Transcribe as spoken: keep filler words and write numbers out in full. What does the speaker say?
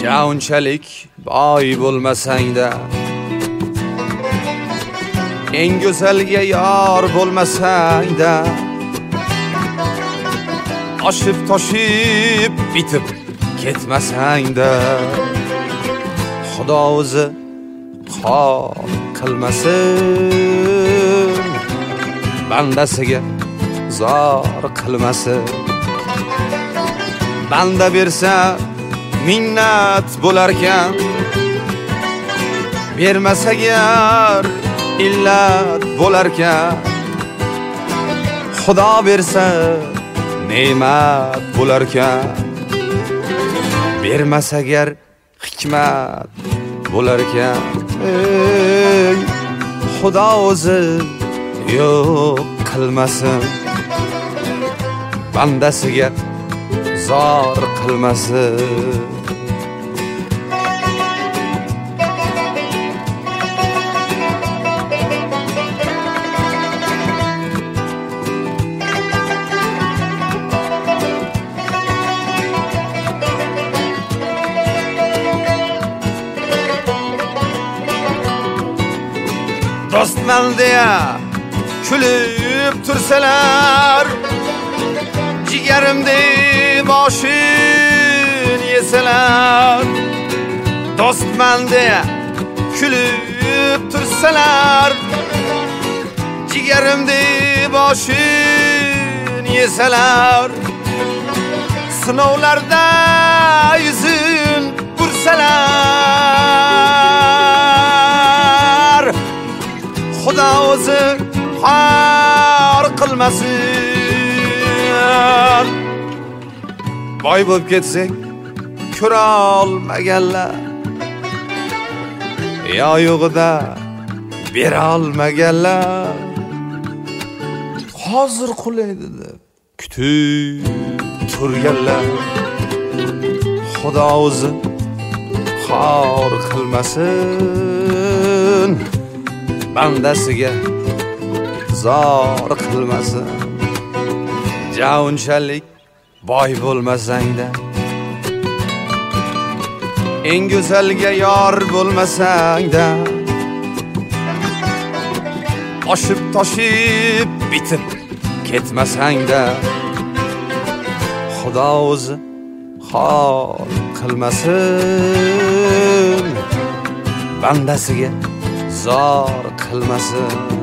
ja unchalik boy bo'lmasang-da, eng go'zalga yor bo'lmasang-da, oshib toshib bitib ketmasang-da, Xudo o'zi xor qilmasin, bandasiga zor qilmasin. Banda bersa minnat bo'larkan, bermasa agar illat bo'larkan. Xudo bersa ne'mat bo'larkan, bermasa agar hikmat bo'larkan. Ey Xudo o'zi yo'q qilmasin, bandasiga zor qilmasin. Dostman deya kulib tursalar, jigarimda boshin yesalar. Dostman deya kulib tursalar, jigarimda boshin yesalar. Sinovlarda yuzin bursalar, Xudo o'zi xor qilmasin. Boy bo'lib ketsak ko'ra olmaganlar, yo yo'g'ida bera olmaganlar, hozir qulaydi deb kutib turganlar. Xudo o'zi xor qilmasin, bandasiga zor qilmasin. Ja unchalik boy bo'lmasang-da, eng go'zalga yor bo'lmasang-da, oshib toshib bitib ketmasang-da, Xudo o'zi xor qilmasin, bandasiga zor qilmasin.